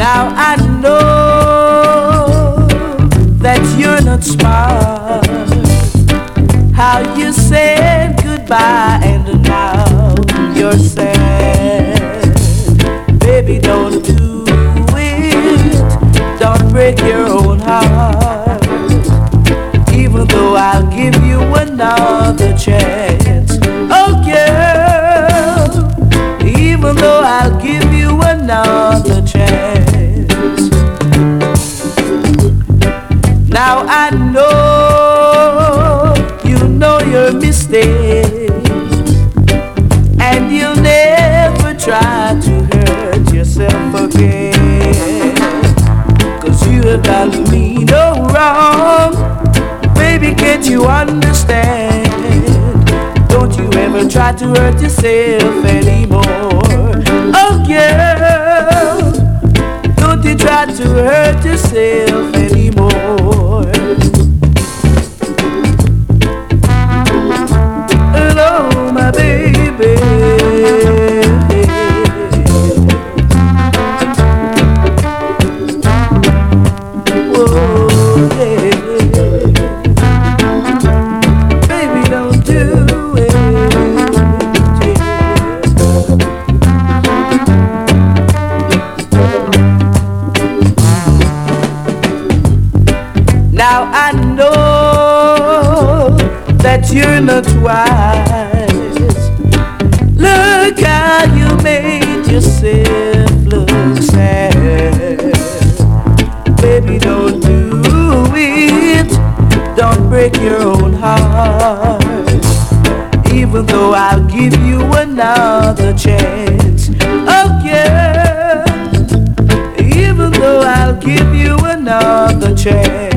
Now I know that you're not smart. How you said goodbye and now you're sad. Baby, don't do it. Don't break your own heart. Even though I'll give you another chance. Oh girl, even though I'll give you another chance. Now I know you know your mistakes, and you'll never try to hurt yourself again. 'Cause you have done me no wrong. Baby, can't you understand? Don't you ever try to hurt yourself anymore. Oh girl, don't you try to hurt yourself anymore. Hello, my baby. Whoa, yeah. Baby, don't do it. Now I know that you're not wise. Look how you made yourself look sad. Baby, don't do it. Don't break your own heart. Even though I'll give you another chance. Oh yeah. Even though I'll give you another chance.